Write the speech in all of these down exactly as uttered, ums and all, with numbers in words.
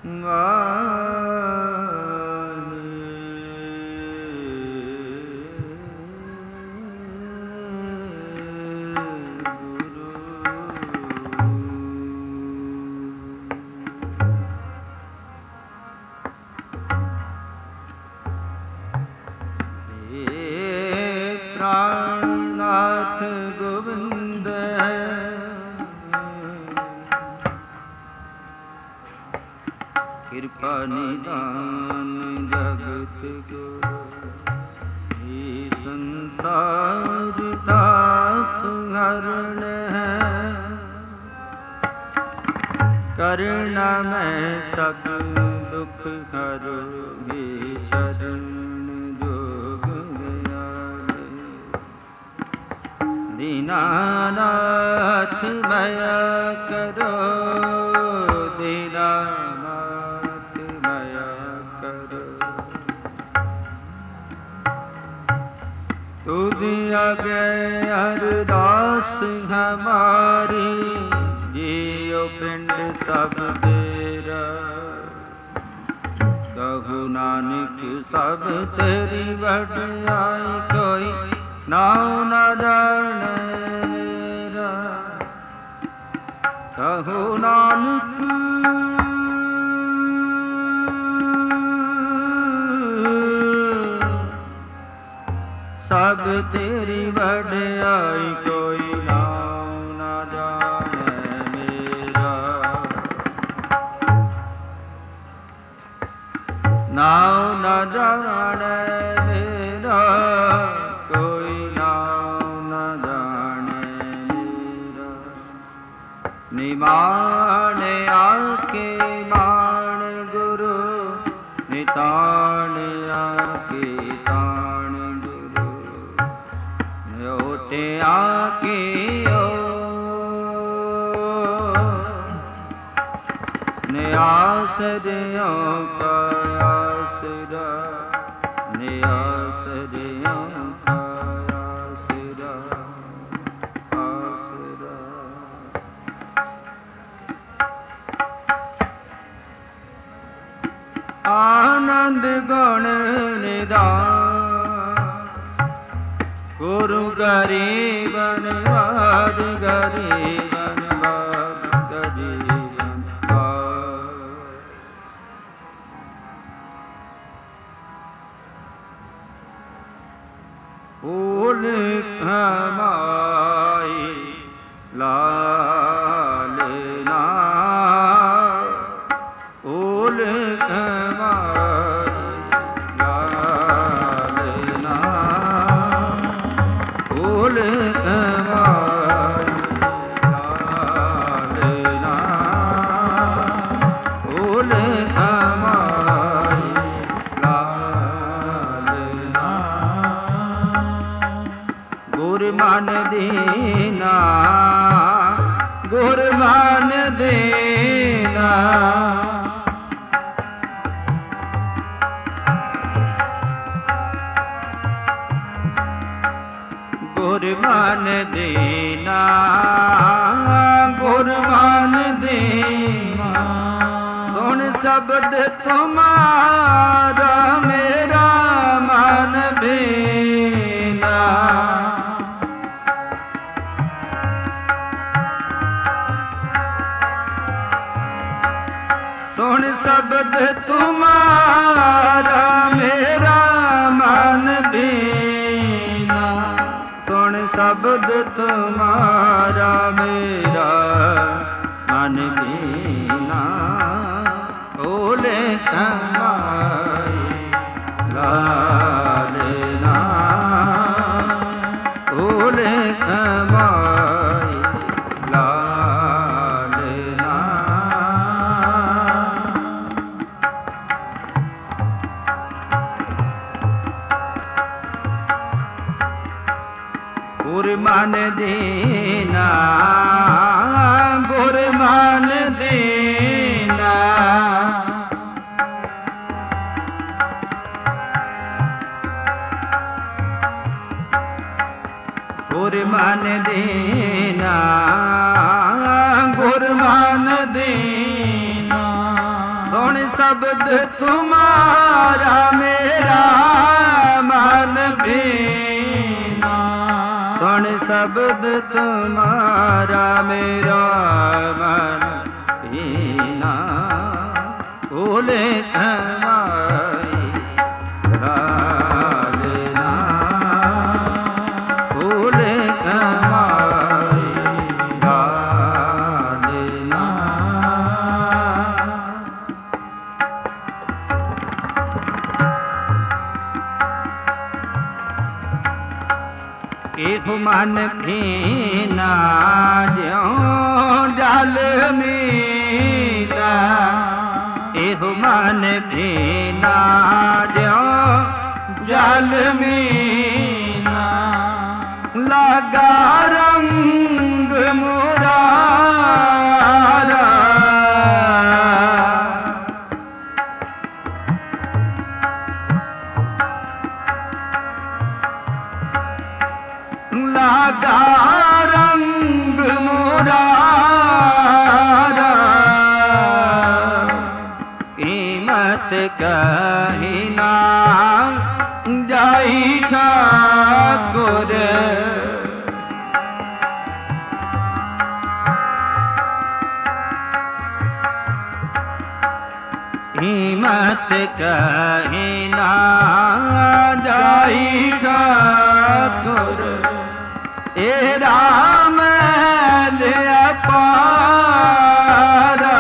प्राणनाथ गोविंद कृपा निदान जगत गुरु संसार ताप हरण है करुणा में सब दुख हरो भी शरण दीनानाथ मया करो दीनानाथ मया करो तू दिया गए अरदास हमारी जियो पिंड सब तेरा कहु नानक सब तेरी वड्याई कोई नाम न जाने मेरा कहु नानक सब तेरी वड्याई कोई नाम न जाने मेरा नाम न जाने मेरा कोई नाम न जाने मेरा निमान आके मान गुरु नितान आके तान गुरु न्योटे आके ओ न्यासरियों का आसरा न्यासरियों का आसरा आसरा आनंद गुण निधान गुरु गरीबन वाद गरीबन वाद गरीबन फूल हमारी लालना फूल हमारी लालना फूल हमारी लालना फूल हमारी लालना गुर मान देना गुर मान देना गुर मान देना गुर मान देना सुन शब्द तुम्हारा मेरा मन भेना सुन शब्द तुम्हारा मेरा मन भेना सुन शब्द तुम्हारा मेरा मन भेना ओले कमाई लालना ओले कमाई लालना गुर मान देना गुर मान देना गुर मान देना गुर मान देना सुन शब्द तुम्हारा मेरा मन भीना, सुन शब्द तुम्हारा मेरा मन भीना, भूले कमाई लेना, भूले कमाई लेना। एक मन भीना ज्यों जल मीना, एक मन भीना ज्यों जल मीना, लगा रंग मुरारा, लगा रंग मुरारा, कीमत कही ना जाई ठाकुर, कीमत कही ना जाई ठाकुर, तेरा मैल अपारा,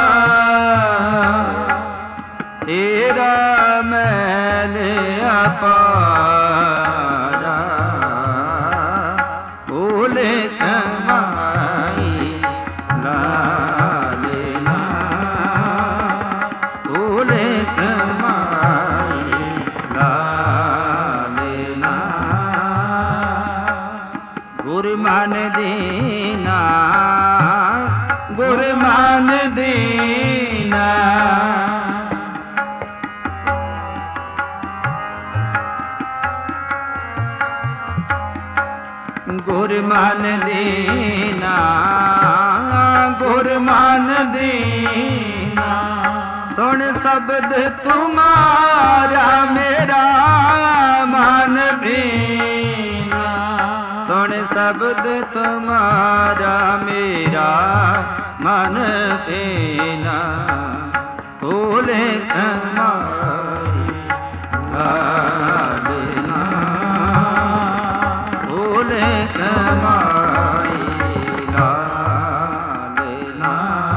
तेरा मैल अपारा, भूले कमाई लेना, भूले कमाई लेना। गुरु मान दीना, गुरु मान दीना, गुरु मान दीना, गुरु मान दीना, सुन शब्द तुम्हारा मेरा मन भीना, सुन शब्द तुम्हारा मेरा मन भीना, भूले कमाई लेना, भूले कमाई लेना।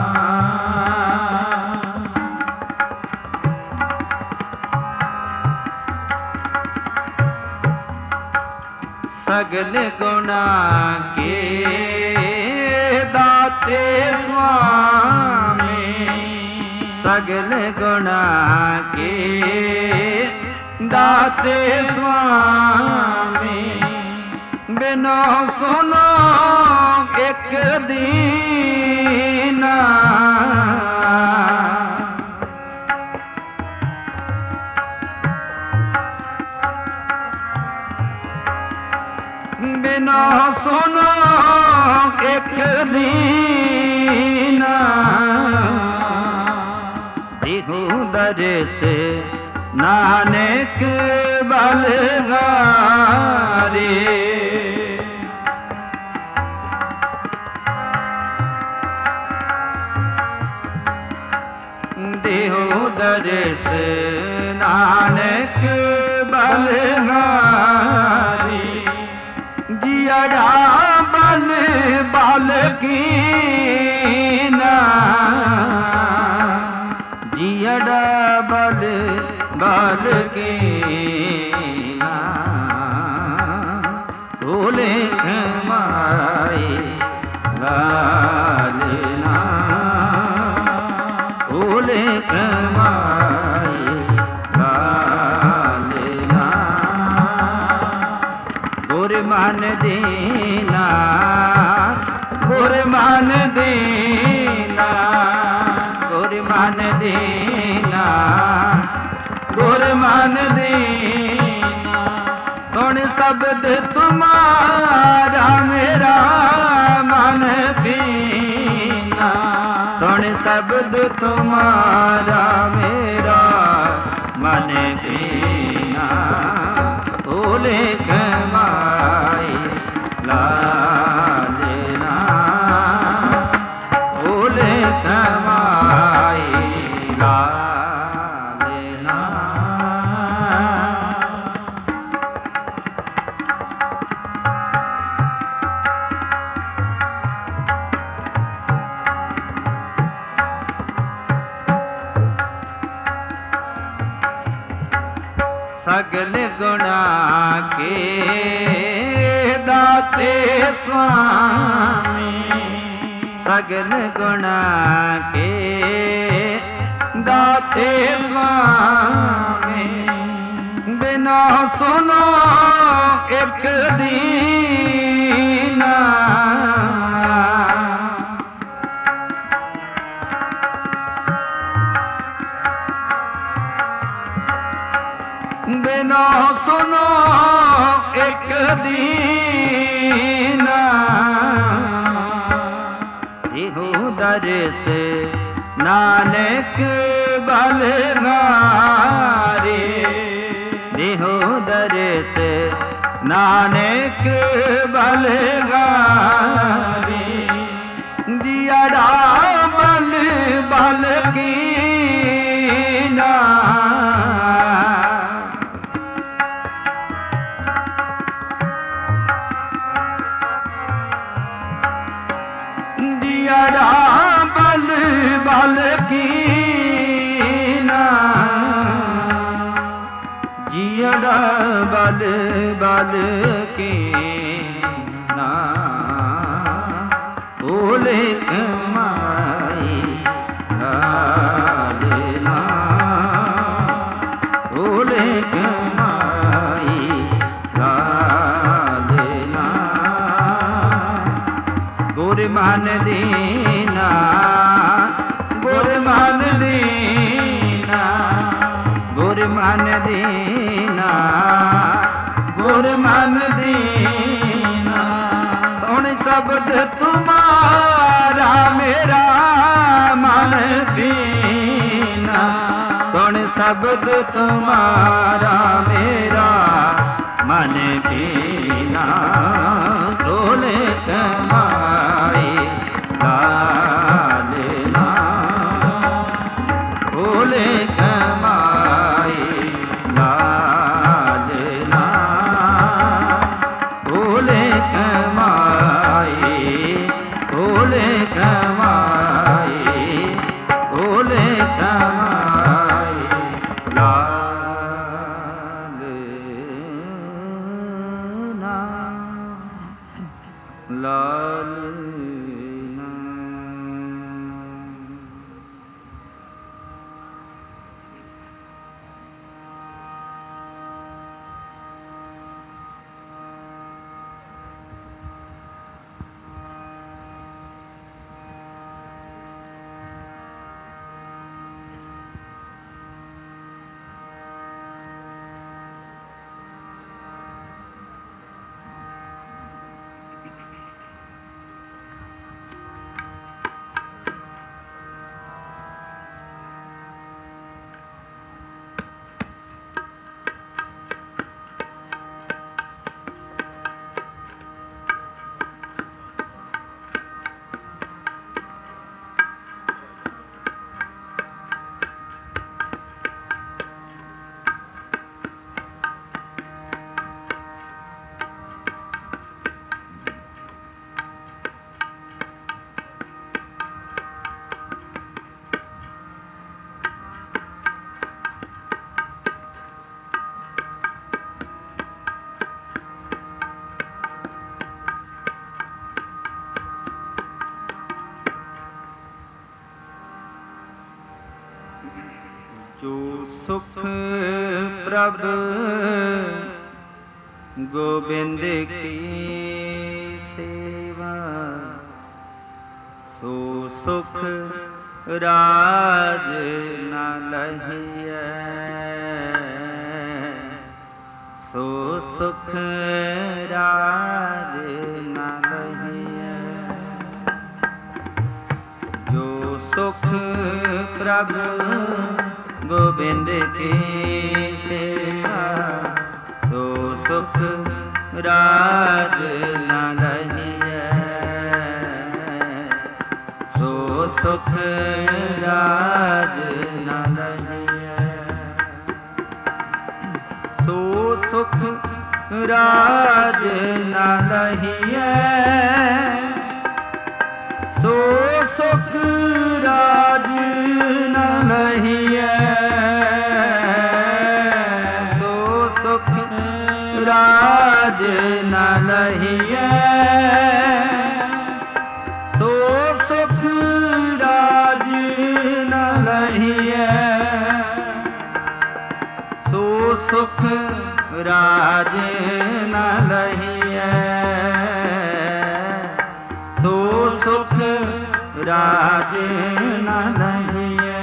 सगल गुणा के दाते स्वामी, सगल गुणा के दाते स्वामी, बिनो सुनो एक दीना, बिना सुनो एक दीना, दिहु दरस नानक बलहारी, दिहु दरस नानक बलहारी, जियरा बल बल कीना, जियरा बल बल कीना, भूले कमाई लेना, भूले कमाई लेना। गुरु मान दीना, गुरु मान दीना, गुरु मान दीना, गुरु मान दीना, सुन शब्द तुम्हारा मेरा मन भीना, सुन शब्द तुम्हारा मेरा सगल गुणा के दाते स्वामी, सगल गुणा के दाते स्वामी, बिना सुनो एक दीना, बिना सुनो एक दीना, इहु दर्श नानक बलहारे, इहु दर्श नानक बलहारे, दियड़ा बल बल कीना, दियड़ा बल बल कीना, जियड़ा बल बल कीना, ओले कमाई लालना, ओले कमाई लालना, गुर मान दीना, गुर मान दीना, गुर मान दीना, गुर मान दीना, सुन शब्द तुम्हारा मेरा मन दीना, सुन शब्द तुम्हारा मेरा मन दीना, डोले कमाई लालना, डोले कमाई लालना, डोले कमाई, डोले कमाई, डोले कमाई लालना, लालना। जो सुख प्रभ गोविंद की सेवा, सो सुख राज न लहिए, सो सुख राज न लहिए, जो सुख प्रभु गोविंद की सेवा, सो सुख राज न लहिए, सो सुख राज न लहिए, सो सुख राज न लहिए, सो सुख राज न लहिए, सो राज न लहिए, सो सुख राज न लहिए, सो सुख राज न लहिए, सो सुख राज न लहिए।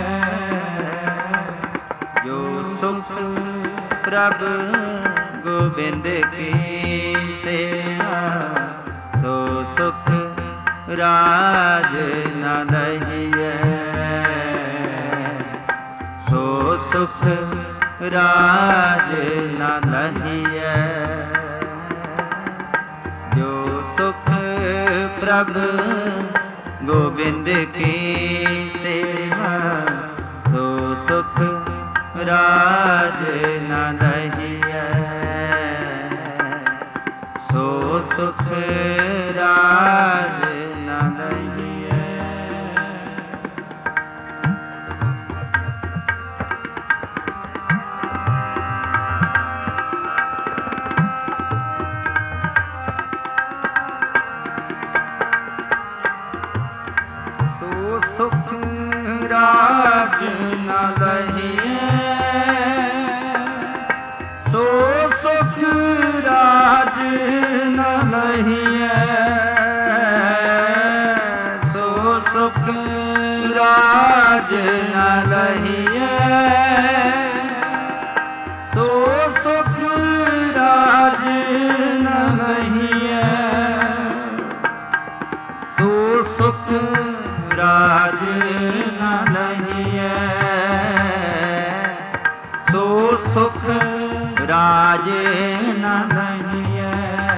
जो सुख प्रभु गोविंद की सेवा, सो सुख राज न लहिए, सो सुख राज न लहिए। जो सुख प्रभु गोविंद की सेवा, सो सुख राज न लहिए, सो सुख राज न लहिए। सुख राज न लहिए, सो सुख राज न लहिए, सो सुख राज न लहिए, सो सुख राज न लहिए, सो सुख राज न लहिए, सो सुख राज न लहिए।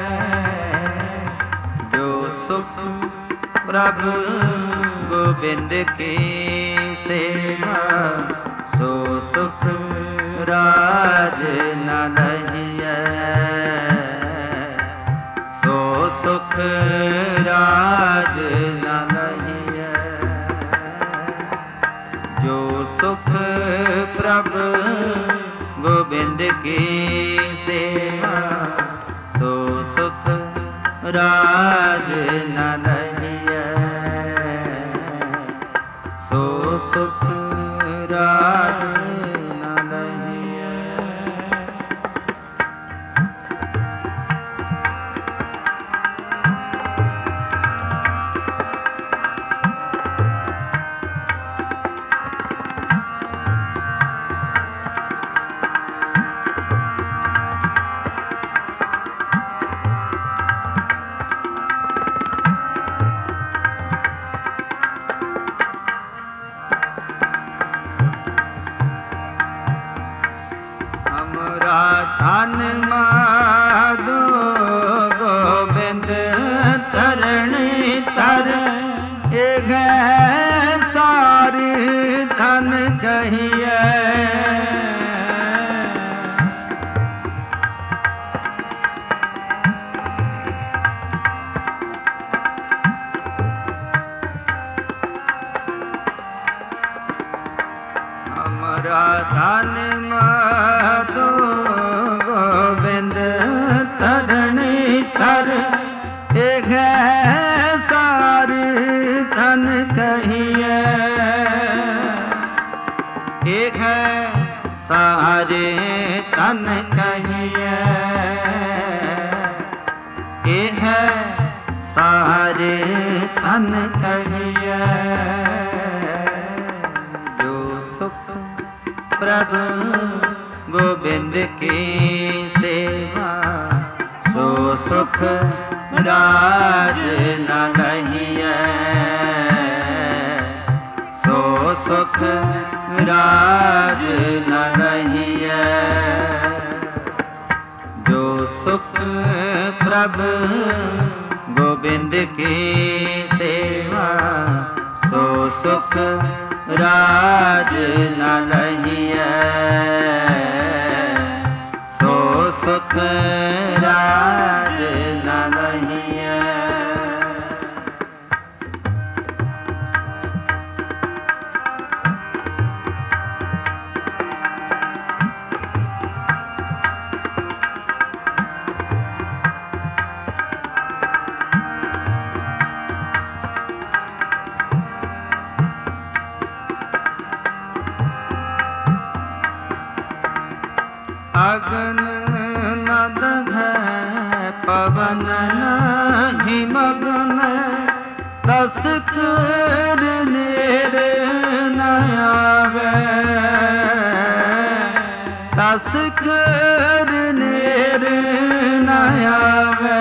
जो सुख प्रभु गोविंद की सेवा, सो सुख राज न लहिए, सो सुख राज न लहिए। जो सुख प्रभु गोविंद की सेवा, सो सुख राज न लहिए, सो सुख राज न लहिए। धन माधो गोविंद तरणी तर, एक सारी धन कहिए। हमारा धन माधो गोविंद तरणी तर, एक सारी धन कहिए, एक सारे तन कहिए, एक सारे तन कहिए। जो सुख प्रभु गोविंद की सेवा, सो सुख राज न लहिए, सो सुख राज न लहिए। जो सुख प्रभु गोविंद की सेवा, सो सुख राज न लहिए, सो सुख राज न लहिए। अगन नद है पवन नहीं मगन तस कर नेर न आवे तस कर नेर न आवे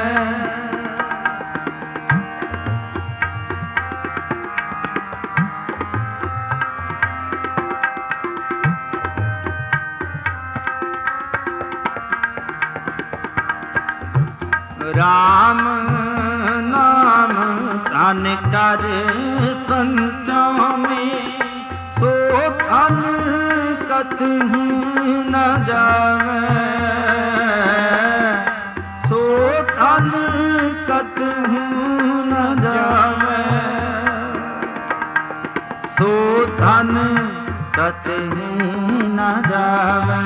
राम नाम धन कर संतों में सो धन कतहु न जावे सो धन कतहु न जावे सो धन कतहु न जावे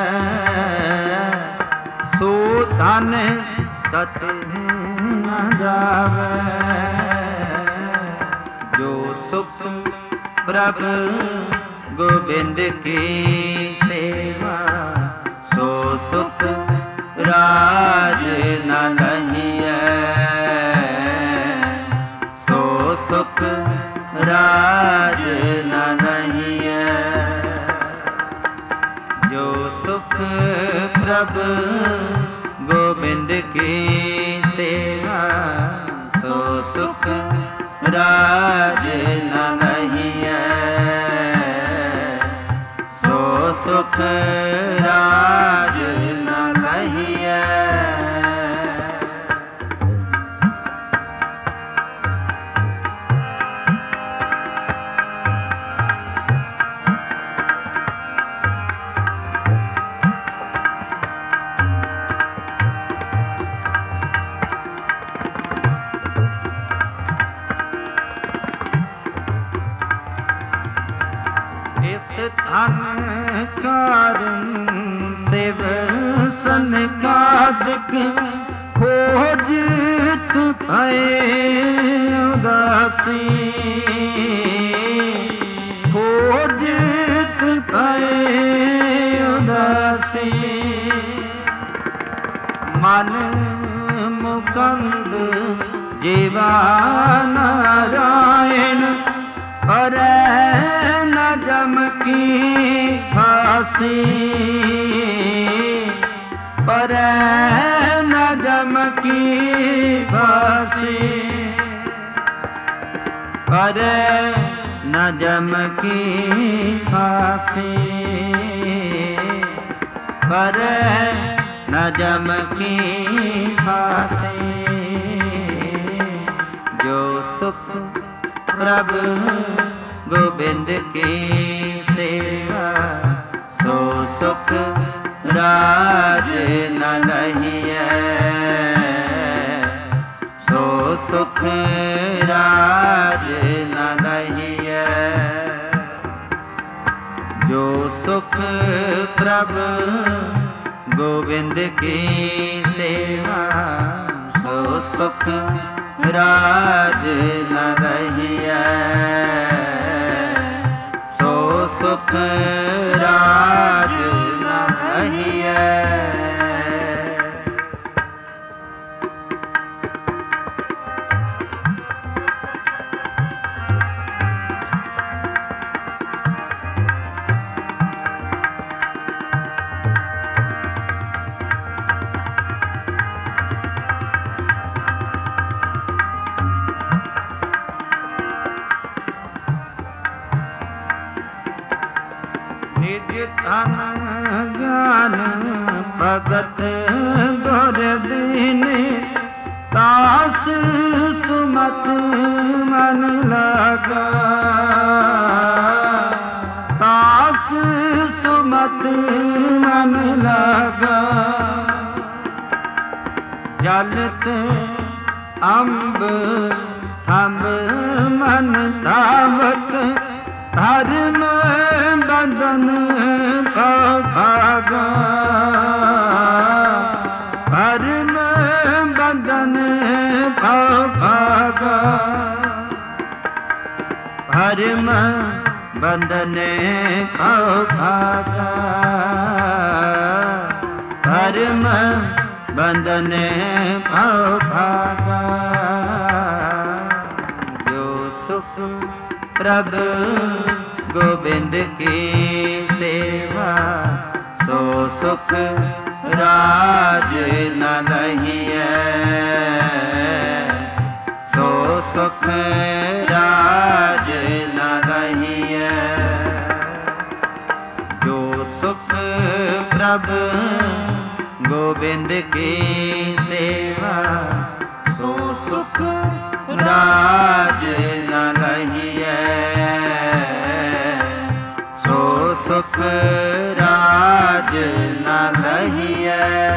सो धन कतहु न जावे जो सुख प्रभु गोविंद की सेवा सो सुख राज न लहिए सो सुख राज न लहिए जो सुख प्रभु गोविंद की सेवा सो सुख राज न लहिए सो सुख राज न लहिए धन कारण शिव सनकादिक खोजित भय उदासी खोजित भय उदासी मन मुकुंद जीवा नारायण अरे न जम की फांसी पर न जम की फांसी पर न जम की फांसी पर न जम की फांसी जो सुख प्रभु गोविंद की सेवा सो सुख राज न लहिए सो सुख राज न लहिए जो सुख प्रभु गोविंद की सेवा सो सुख राज न लहिए सो सुख राज न लहिए धन ज्ञान भगत गुर दीन तास सुमत मन लगा तास सुमत मन लगा जलत अम्ब थम्ब मन धावत धर्म बदन भागा धर्म बदन भागा धर्म बदन भागा धर्म बंधन भव भागा। जो सुख प्रभु गोविंद की सेवा, सो सुख राज न लहिए। सो सुख राज न लहिए। जो सुख प्रभु गोविंद की सेवा, सो सुख राज न लहिए। सो सुख राज न लहिए।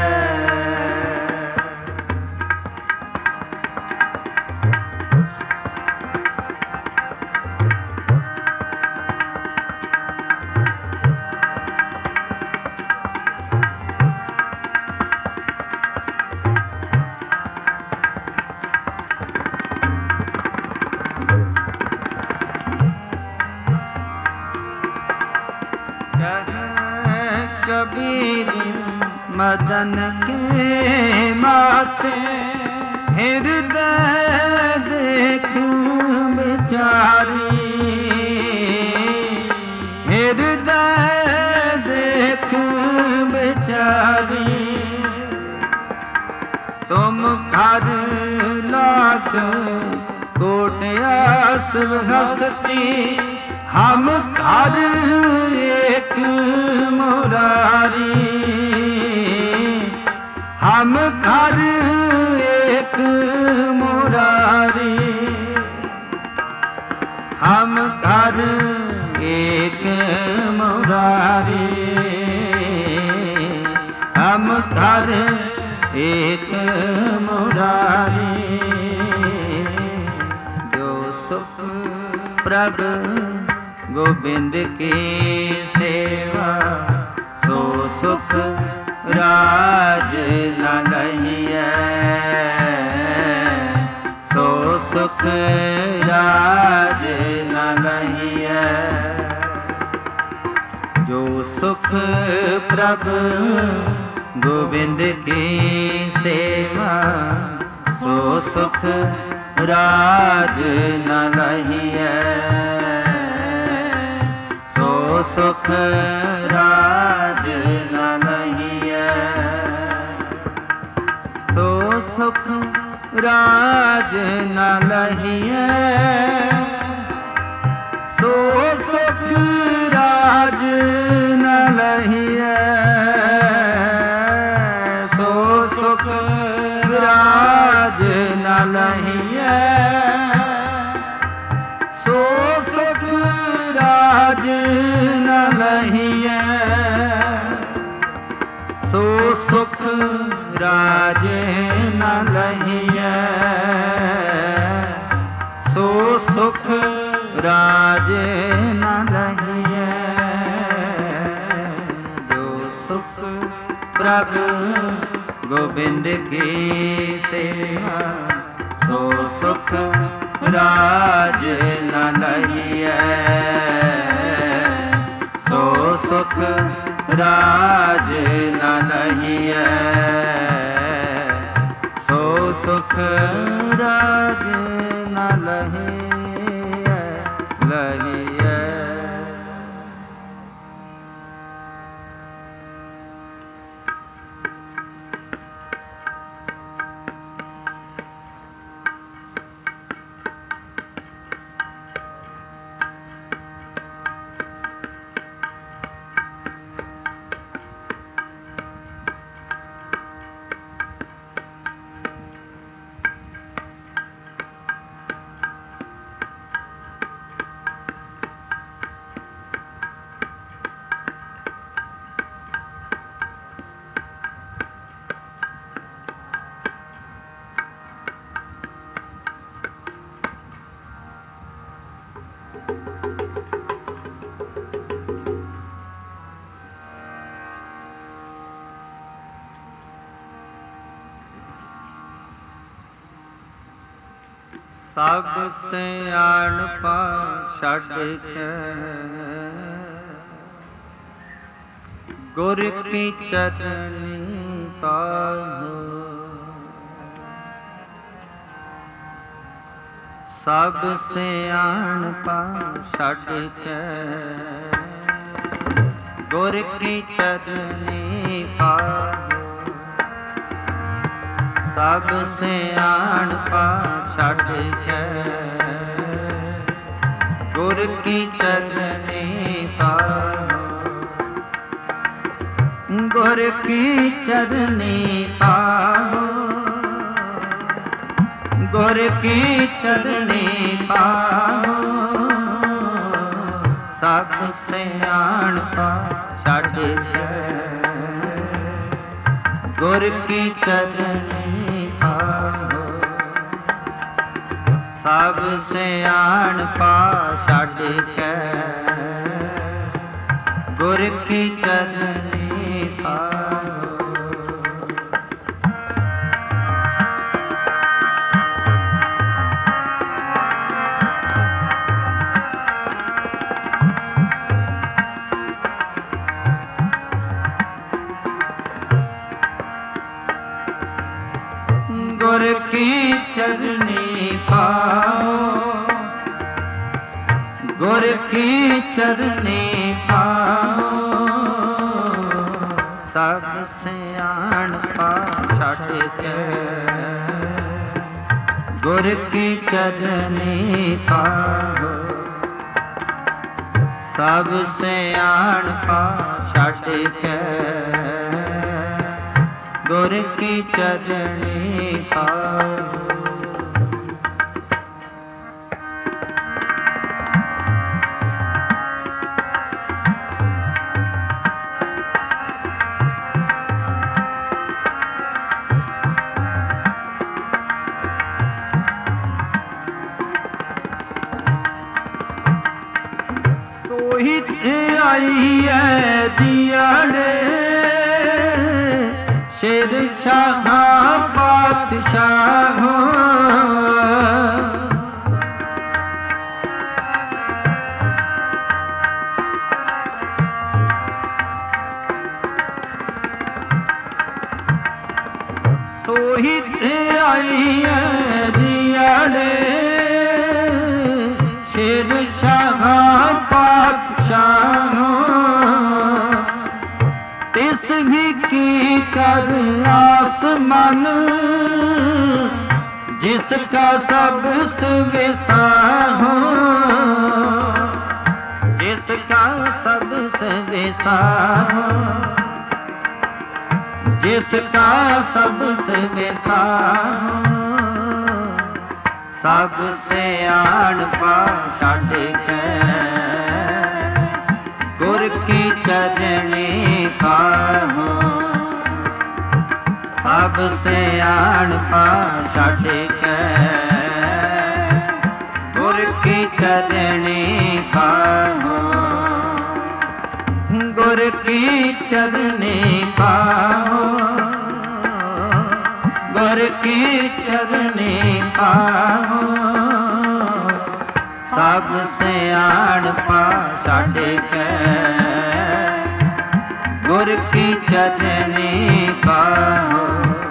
कबीर मदन के माते, हृदय देख बिचारी। हृदय देख बिचारी। तुम कर लाख कोट आस हंसती, हम घर एक मुरारी। हम घर एक मुरारी। हम घर एक मुरारी। हम घर एक मुरारी। जो सुख प्रभु गोविंद की सेवा, सो सुख राज न लहिए। सो सुख राज न लहिए। जो सुख प्रभु गोविंद की सेवा, सो सुख राज न लहिए। सो सुख राज न लहिए। सो सुख राज न लहिए। सो सुख राज न लहिए। सो सुख राज न लहिए। सो सुख राज न लहिए। सो सुख राज न लहिए। सो सुख राज न लहिए। जो सुख प्रभु गोविंद की सेवा, सो सुख राज न लहिए। सो सुख राज न लहिए। सो सुख राज न लहिए। लहिए। सब सियाणपा छड़ के गुर की चरनी ਪਾਹੋ। ਸਭ ਸਿਆਣਪਾ ਛੱਡ ਕੇ ਗੁਰ ਕੀ ਚਰਨੀ ਪਾਹੋ। ਸਭ ਸਿਆਣਪਾ ਛੱਡ ਕੇ ਗੁਰ ਕੀ ਚਰਨੀ ਪਾਹੋ। ਗੁਰ ਕੀ ਚਰਨੀ ਪਾਹੋ। ਗੁਰ ਕੀ ਚਰਨੀ ਪਾਹੋ। ਸਭ ਸਿਆਣਪਾ ਛੱਡ ਕੇ ਗੁਰ ਕੀ ਚਰਨੀ ਪਾਹੋ। ਸਭ ਸਿਆਣਪਾ ਛੱਡ ਕੇ ਗੁਰ ਕੀ ਚਰਨੀ ਪਾਹੋ। ਗੁਰ ਕੀ ਚਰਨੀ ਪਾਓ। ਗੁਰ ਕੀ ਚਰਨੀ ਪਾਓ। ਸਭ ਸਿਆਣਪਾ ਛੱਡ ਕੇ ਗੁਰ ਕੀ ਚਰਨੀ ਪਾਓ। ਸਭ ਸਿਆਣਪਾ ਛੱਡ ਕੇ ਗੁਰ ਕੀ ਚਰਨੀ ਪਾਓ। ਸੋਹੀ ਤੇ ਆਈ ਐ ਦਿਆੜੇ ਸ਼ੇਰ ਸ਼ਾਹਾਂ ਪਾਤਸ਼ਾਹੋਂ। ਸੋਹੀ ਤੇ ਆਈ ਐ ਦਿਆੜੇ ਸ਼ੇਰ ਸ਼ਾਹਾਂ ਪਾਤਸ਼ਾਹੋਂ। ਤਿਸ ਵੀ ਕੀ ਕਰ ਆਸਮਨ ਜਿਸ ਕਾ ਸਭ ਸਵੇਸਾ ਹੋ। ਜਿਸ ਕਾ ਸਭ ਸਵੇਸਾ ਹੋ। ਜਿਸ ਕਾ ਸਭ ਸਵੇਸਾ ਹੋ। ਸਭ ਸਿਆਣਪਾ ਛੱਡ ਕੇ ਗੁਰ ਕੀ ਚਰਨੀ ਪਾਹੋ। ਸਭ ਸਿਆਣਪਾ ਛੱਡ ਕੇ ਗੁਰ ਕੀ ਚਰਨੀ ਪਾਹੋ। ਗੁਰ ਕੀ ਚਰਨੀ ਪਾਹੋ। ਗੁਰ ਕੀ ਚਰਨੀ ਪਾਹੋ। ਸਭ ਸਿਆਣਪਾ ਛੱਡ ਕੇ ਗੁਰ ਕੀ ਚਰਨੀ ਪਾਹੋ।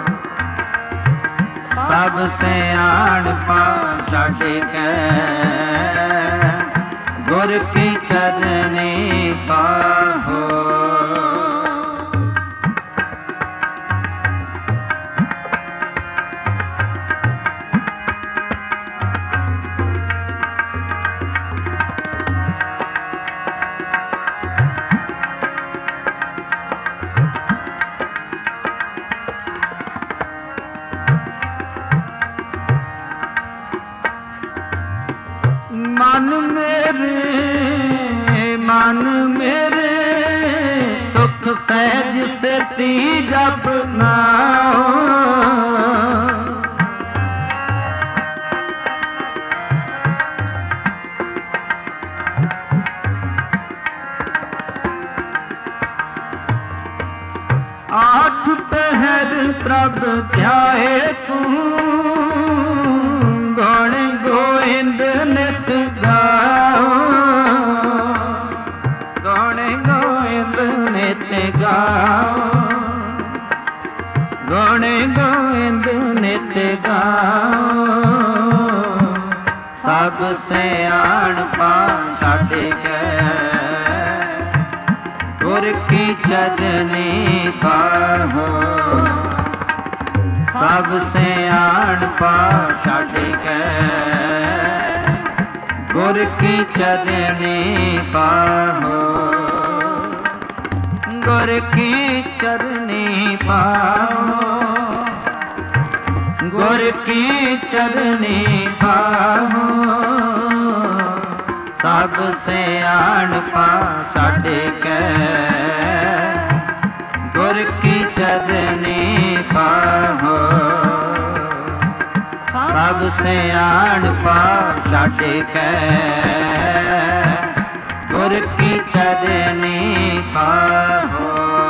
ਸਭ ਸਿਆਣਪਾ ਛੱਡ ਕੇ ਗੁਰ ਕੀ ਚਰਨੀ ਪਾਹੋ। ਮਨ ਮੇਰੇ ਮਨ ਮੇਰੇ ਸੁਖ ਸਹਿਜ ਸਤੀ ਜਪਨਾ। ਆਠ ਪਹਿਰ ਪ੍ਰਭ ਧਿਆਏ ਤੂੰ ਗੁਣ ਗੋਇੰਦ ਨਿਤ ਗਾਓ। ਗੁਣ ਗੋਇੰਦ ਨਿਤ ਗਾਓ। ਗੁਣ ਗੀਤ ਗਾਓ ਸਭ ਸਿਆਣਪਾ ਛੱਡ ਕੇ ਗੁਰ ਕੀ ਚਰਨੀ ਪਾਹੋ ਸਭ ਸਿਆਣਪਾ ਛੱਡ ਕੇ ਗੁਰ ਕੀ ਚਰਨੀ ਪਾਹੋ ਗੁਰ ਕੀ ਚਰਨੀ ਪਾਹੋ ਗੁਰ ਕੀ ਚਰਨੀ ਪਾਹੋ ਸਭ ਸਿਆਣਪਾ ਛੱਡ ਕੇ ਗੁਰ ਕੀ ਚਰਨੀ ਪਾਹੋ ਸਭ ਸਿਆਣਪਾ ਛੱਡ ਕੇ ਗੁਰ ਕੀ ਚਰਨੀ ਪਾਹੋ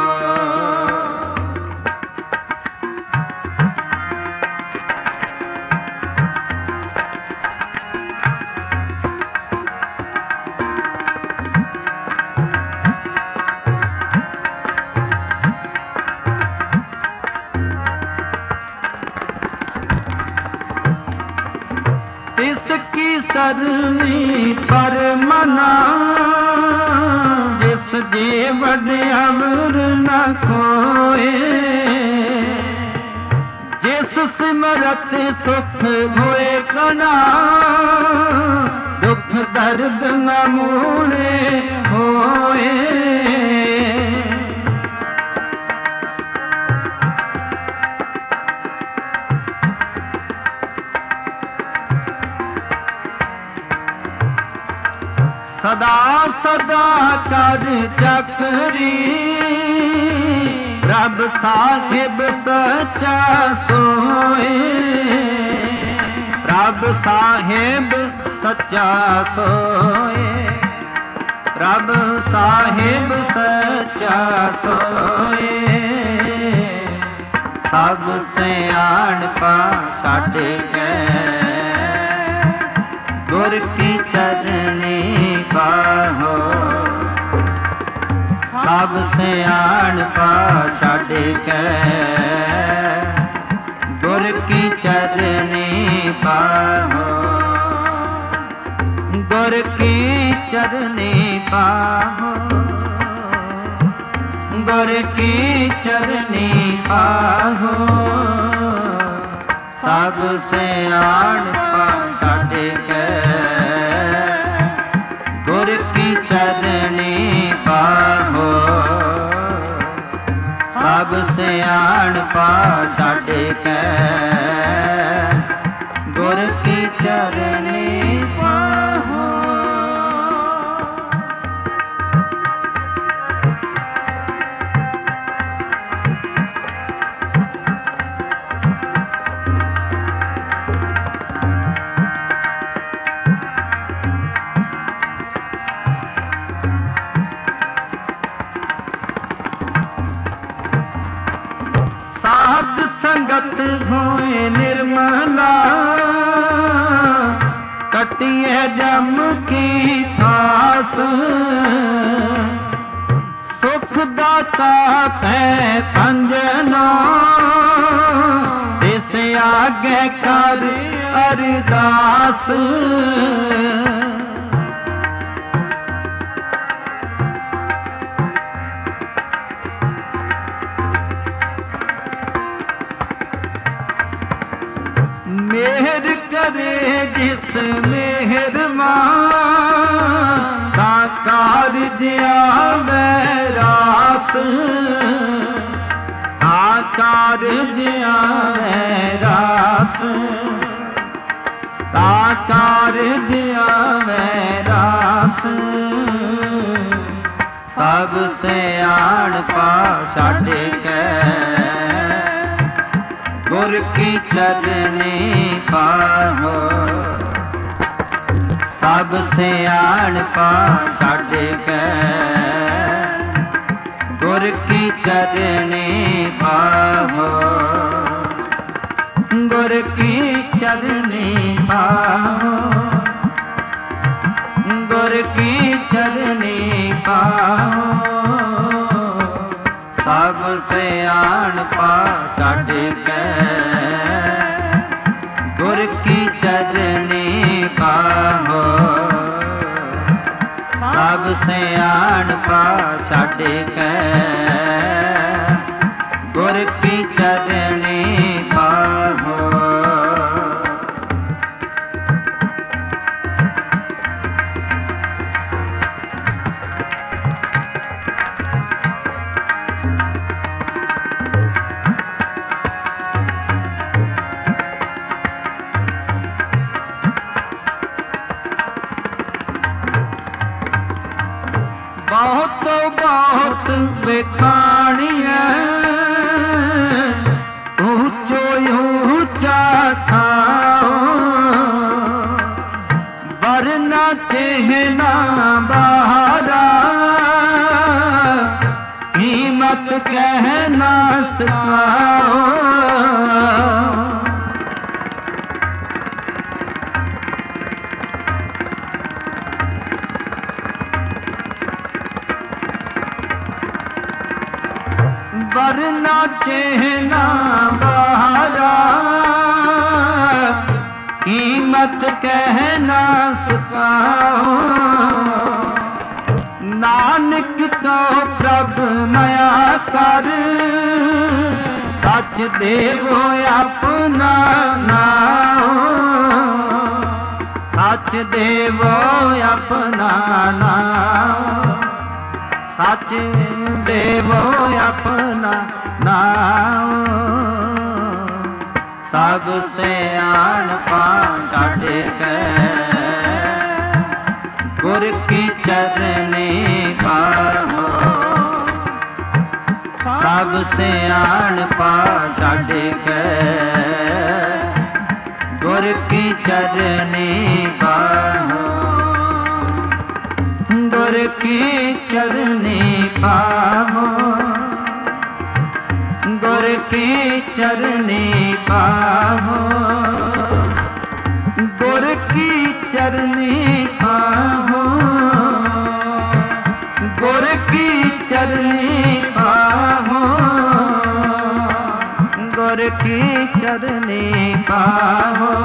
इसकी सरनी पर मना जिस जे बड़े अमर न खोए जिस सिमरत सुख होए कना दुख दर्द न मूले होए सदा सदा कर चकरी रब साहिब सच्चा सोए रब साहिब सच्चा सोए रब साहिब सच्चा सोए सब सियाणपा छड्ड के गुर की चरनी पाहो सब सियाणपा छड्ड के गुर की चरनी पाहो गुर की चरनी पाहो गुर की चरनी पाहो सब सियाणपा छड्ड के गुर की चरनी पाहो सब सियाणपा छड्ड के गुर की चरनी पाहो साध संगत होए निर्मला कटिए जम की फास सुख दाता पै पंजना इस आगे कर अरदास मेहर करे जिस मेहरबान का कारज आवे रास का कारज आवे रास का कारज आवे रास सब सियाणपा छड्ड के गुर की चरनी पाहो सब सियाणपा छड्ड के गुर की चरनी पाहो गुर की चरनी पाहो गुर की चरनी पाहो सब सियाणपा छड्ड के सियाणपा छड़ के गुर की चरणी पाहो। बहुत बहुत विखाणिया ऊंचो ऊंचा था वरना कहना बहारा कीमत कहना सिखाओ। वरना चेहना बहारा कीमत कहना सिखाओ। नानक तो प्रभ मया कर सच देवो अपना नाओ। सच देवो अपना नाओ। सच देवो अपना नाम। सब सियाणपा छड़ के गुर की चरणी पाहो। सब सियाणपा छड़ के गुर की चरणी पाहो। गुर की चरणी पाहो। गुर की चरणी पाहो। गुर की चरणी पाहो। गुर की चरणी पाहो। गुर की चरणी पाहो।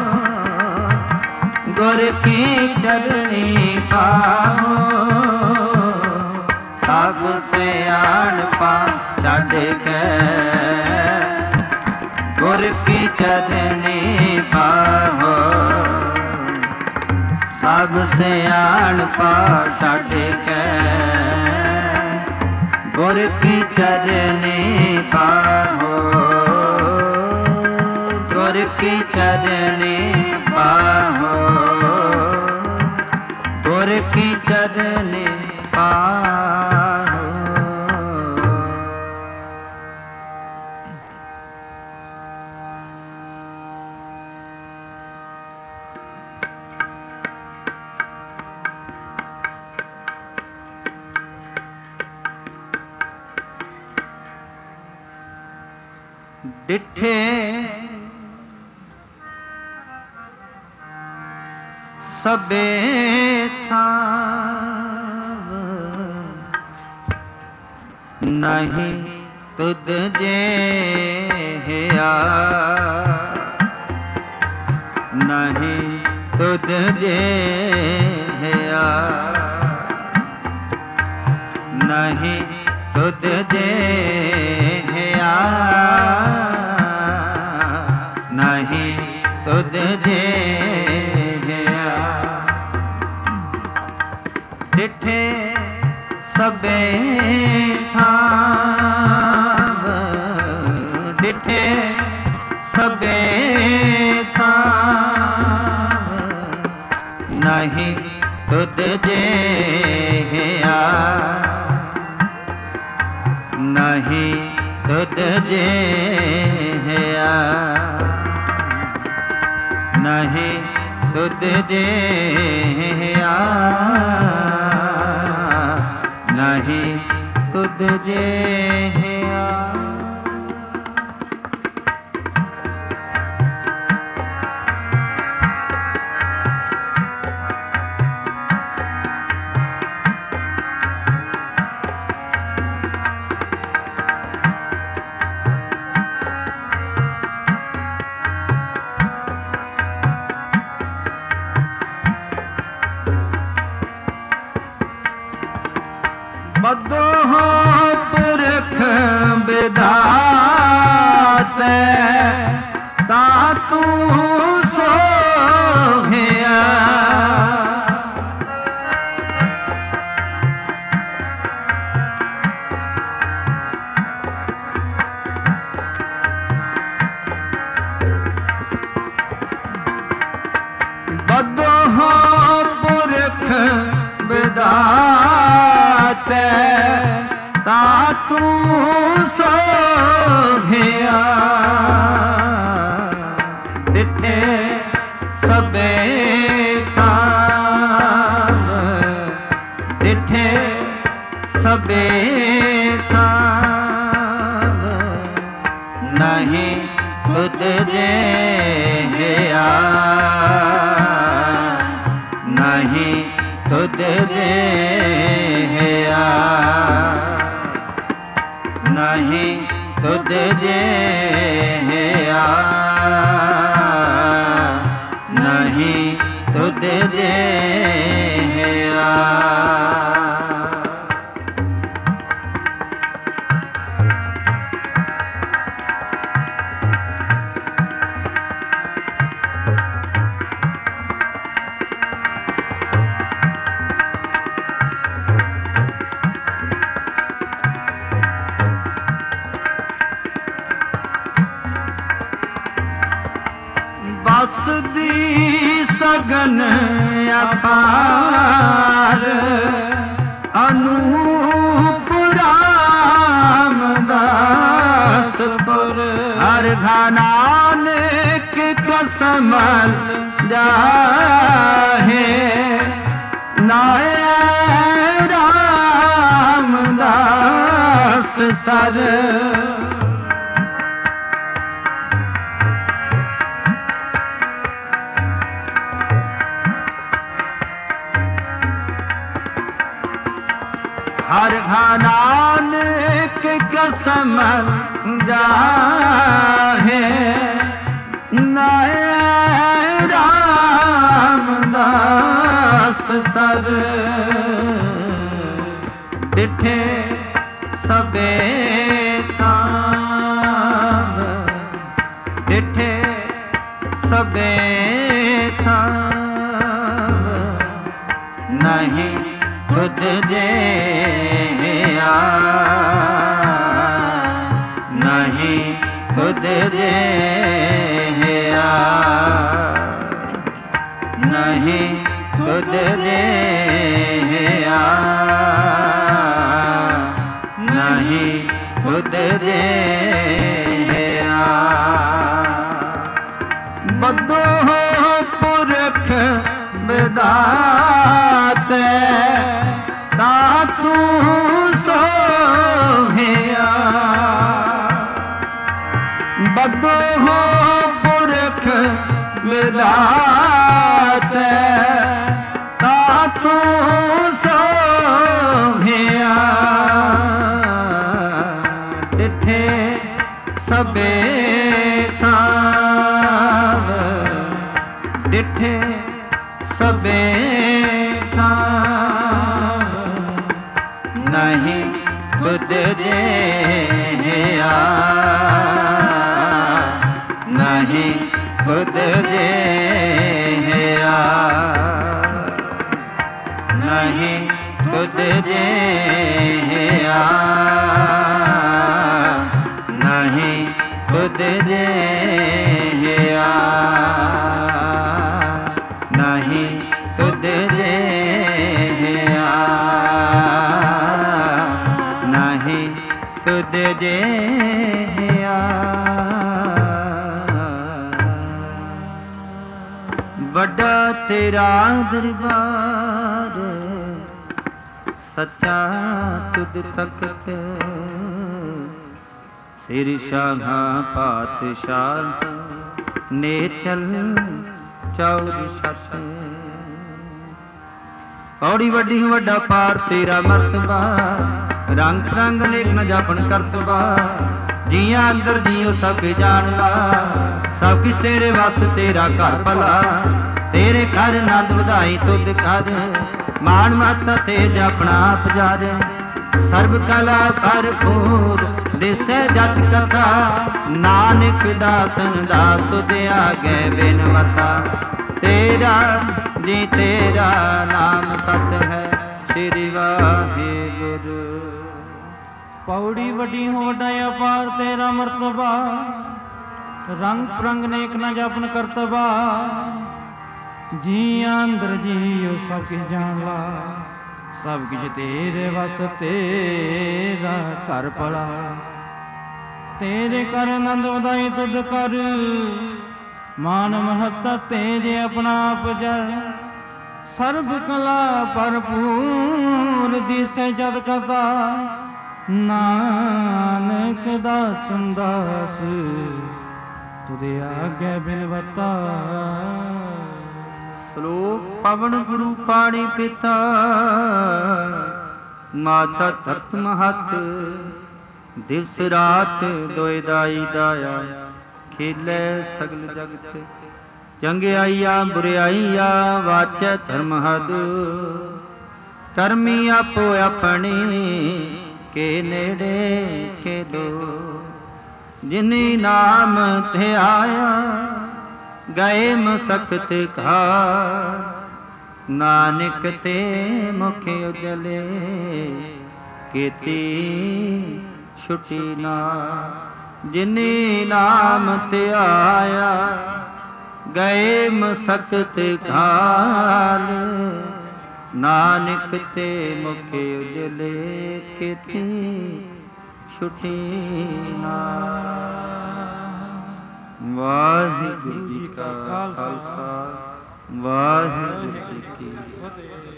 गुर की चरणी पाहो। सब सियाणपा छड़ के गुर की चरणी पाहो। सब सियाणपा छड़ के गुर की चरणी पाहो। गुर की चरणी पाहो। गुर की चरणी पाहो। डिठे सबे था नहीं तुद जे हिया। नहीं तुद जे हिया। नहीं तुद जे हिया। नहीं तुद जे हिया। डिठे सबे था। डिठे सबे था नहीं तुद जे हिया। नहीं तुद जे हिया। नहीं तुद जे हिया। नहीं तुद जे हिया। ਪੁਰਖ ਵਿਧਾਤੇ ਤਾ ਤੂੰ ਸੋਹਿਆ। ਬਦੋਹ ਪੁਰਖ ਵਿਧਾਤੇ ਤਾ ਤੂੰ ਸੋਹਿਆ। ਡਿਠੇ ਸਭੇ ਥਾਮ ਡਿਠੇ ਸਭੇ ਥਾਮ ਨਹੀਂ ਤੁਧ ਜਿਹਾ ਨਹੀਂ ਤੁਧ ਜਿਹਾ ਨਹੀਂ ਤੁਧ ਜਿਹਾ ਨਹੀਂ ਤੁਧ ਜਿਹਾ। ਬਸ ਦੀ ਸਗਨ ਅਪਾਰ ਅਨੂਪ ਰਾਮਦਾਸ ਪੁਰ ਹਰ ਨਾਨਕ ਕਸਮ ਜਾਹੇ ਨਾਏ ਰਾਮਦਾਸ ਸਰ। ਹਰ ਨਾਨਕ ਕਸਮ ਜਾਹੇ ਨਾਏ ਰਾਮਦਾਸ ਸਰ। ਡਿਠੇ ਸਭੇ ਥਾਮ ਡਿਠੇ ਸਭੇ ਥਾਮ ਨਹੀਂ ਤੁਧ ਜਿਹਾ ਨਹੀਂ ਤੁਧ ਜਿਹਾ ਨਹੀਂ ਤੁਧ ਜਿਹਾ ਨਹੀਂ ਤੁਧ ਜਿਹਾ। ਬਦੋਹ ਪੁਰਖ ਵਿਧਾਤੇ ਤਾ ਤੂੰ ਸੋਹਿਆ। ਬਦੋਹ ਪੁਰਖ ਵਿਧਾਤੇ ਤਾ ਤੂੰ ਸੋਹਿਆ। ਡਿਠੇ ਸਭੇ ਥਾਮ ਡਿਠੇ ਸਭੇ ਥਾਮ ਨਹੀਂ ਤੁਧ ਜਿਹਾ ਨਹੀਂ ਤੁਧ ਜਿਹਾ ਨਹੀਂ ਤੁਧ ਜਿਹਾ ਨਹੀਂ ਤੁਧ ਜਿਹਾ ਨਹੀਂ ਤੁਧ ਜਿਹਾ ਨਹੀਂ ਤੁਧ ਜਿਹਾ। ਵੱਡਾ ਤੇਰਾ ਦਰਬਾਰ ਸੱਚਾ ਤੁਧ ਤਖਤ ਸਿਰ ਸ਼ਾਹਾਂ ਪਾਤਸ਼ਾਹ ਨੇ ਚਲ ਚੌਰ ਛੱਤ। ਔੜੀ ਵੱਡੀ ਵੱਡਾ ਪਾਰ ਤੇਰਾ ਮਰਤਬਾ ਰੰਗ ਰੰਗ ਨੇਕ ਨ ਜਾਪਣ ਕਰਤਬਾ। ਜੀਆਂ ਅੰਦਰ ਜੀਓ ਸਭ ਕੇ ਜਾਣਦਾ ਸਭ ਕਿਛ ਤੇਰੇ ਵਸ ਤੇਰਾ ਘਰ ਭਲਾ। ਤੇਰੇ ਘਰ ਨੰਦ ਵਧਾਈ ਤੁਧ ਕਰ ਮਾਣ ਮੱਤ ਤੇਜ ਆਪਣਾ ਆਪ ਜਰ। ਸਰਬ ਕਲਾ ਭਰਪੂਰ ਦਿਸੈ ਜਤ ਕਥਾ ਨਾਨਕ ਦਾਸਨ ਦਾਸ ਤੁਧ ਆਗੇ ਬਿਨਵਤਾ ਤੇਰਾ ਜੀ ਤੇਰਾ ਨਾਮ ਸਤ ਹੈ ਸ੍ਰੀ ਵਾਹਿਗੁਰੂ। ਪੌੜੀ ਵੱਡੀ ਹੋ ਵੱਡਾ ਅਪਾਰ ਤੇਰਾ ਮਰਤਬਾ ਰੰਗ ਪ੍ਰੰਗ ਨੇਕ ਨ ਜਪਨ ਕਰਤਬਾ ਜੀ ਅੰਦਰ ਜੀਉ ਸਭ ਕਿਛ ਜਾਣ ਲਾ ਸਭ ਕਿਛ ਤੇਰੇ ਵਸ ਤੇਰਾ ਘਰ ਭਲਾ ਤੇਰੇ ਕਰ ਆਨੰਦ ਵਧਾਈ ਤੁਧ ਕਰ ਮਾਨ ਮਹੱਤਾ ਤੇਰੇ ਆਪਣਾ ਆਪ ਜਰ ਸਰਬ ਕਲਾ ਭਰਪੂਰ ਦਿਸੈ ਜਦ ਕਥਾ ਨਾਨਕ ਦਾਸਨ ਦਾਸ ਤੁਧੇ ਆਗੇ ਬਿਨਵਤਾ। ਸ਼ਲੋਕ ਪਵਨ ਗੁਰੂ ਪਾਣੀ ਪਿਤਾ ਮਾਤਾ ਧਰਤ ਮਹਤ ਦਿਵਸ ਰਾਤ ਦੋਇ ਦਾਈ ਦਾਇਆ ਖੇਲੇ ਸਗਲ ਜਗਤ ਚੰਗਿਆਈਆ ਬੁਰਿਆਈਆ ਵਾਚੈ ਧਰਮ ਹਦ ਧਰਮੀ ਆਪੋ ਆਪਣੀ ਕੇ ਨੇੜੇ ਕੇ ਦੋ ਜਿਨੀ ਨਾਮ ਤੇ ਆਇਆ ਗਏ ਮਸਕਤ ਘਾ ਨਾਨਕ ਤੇ ਮੁਖ ਉਜਲੇ ਕੀਤੀ ਛੁਟੀ ਨਾ ਜਿਨੀ ਨਾਮ ਤੇ ਆਇਆ ਗਏ ਮਸਕਤ ਘਾਲ ਨਾਨਕ ਤੇ ਮੁਖ ਉਜਲੇ ਕੀਤੀ ਛੁਟੀ ਨਾ। ਵਾਹਿਗੁਰੂ ਜੀ ਕਾ ਖਾਲਸਾ ਵਾਹਿਗੁਰੂ ਜੀ ਕੀ ਫਤਿਹ।